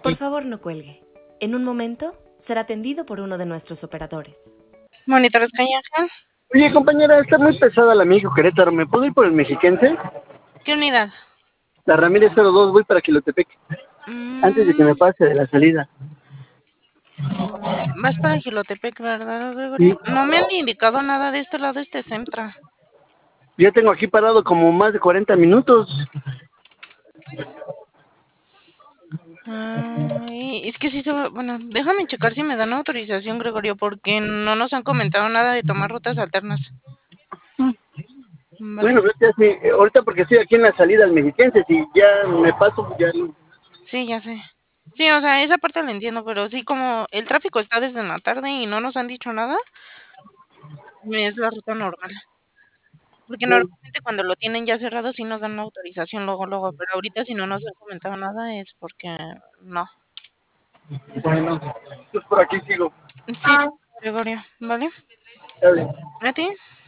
Por favor, no cuelgue. En un momento será atendido por uno de nuestros operadores. Monitores Cañajan. Oye, compañera, está muy pesada la México Querétaro. ¿Me puedo ir por el mexiquense? ¿Qué unidad? La Ramírez 02, voy para Quilotepec. Antes de que me Mm, pase de la salida. Vas para Gilotepec, ¿verdad, Sí, Gregorio? No me han indicado nada de este lado, este Centra. ya tengo aquí parado como más de 40 minutos. Ay, es que sí se va. Bueno, déjame checar si me dan autorización, Gregorio, porque no nos han comentado nada de tomar rutas alternas. Vale. Bueno, pues ya sí, ahorita porque estoy aquí en la salida al mexiquense, si ya me paso, pues ya no. Sí, ya sé. Sí, o sea, esa parte la entiendo, pero sí, como el tráfico está desde la tarde y no nos han dicho nada, es la ruta normal. Porque normalmente cuando lo tienen ya cerrado sí nos dan la autorización luego, luego, pero ahorita si no nos han comentado nada es porque no. Bueno, pues por aquí sigo. Sí, Gregorio, ¿vale? Dale. ¿A ti?